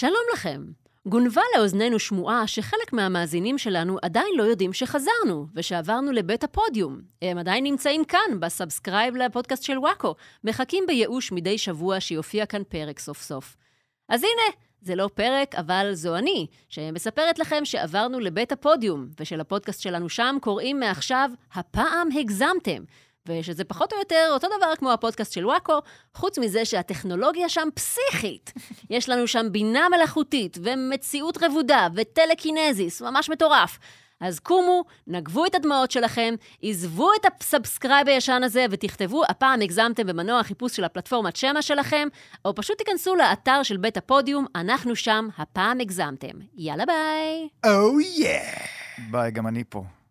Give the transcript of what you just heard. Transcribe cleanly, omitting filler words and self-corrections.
שלום לכם. גונבה לאוזנינו שמועה שחלק מהמאזינים שלנו עדיין לא יודעים שחזרנו ושעברנו לבית הפודיום. הם עדיין נמצאים כאן בסאבסקרייב לפודקאסט של וואקו, מחכים בייאוש מדי שבוע שיופיע כאן פרק סוף סוף. אז הנה, זה לא פרק, אבל זו אני, שמספרת לכם שעברנו לבית הפודיום, ושלפודקאסט שלנו שם קוראים מעכשיו הפעם הגזמתם. ושזה פחות או יותר אותו דבר כמו הפודקאסט של וואקו, חוץ מזה שהטכנולוגיה שם פסיכית. יש לנו שם בינה מלאכותית ומציאות רבודה וטלקינזיס, ממש מטורף. אז קומו, נגבו את הדמעות שלכם, עזבו את הסאבסקרייב הישן הזה ותכתבו הפעם הגזמתם במנוע החיפוש של הפלטפורמת שמע שלכם, או פשוט תיכנסו לאתר של בית הפודיום, אנחנו שם, הפעם הגזמתם. יאללה ביי. Oh yeah. ביי, גם אני פה.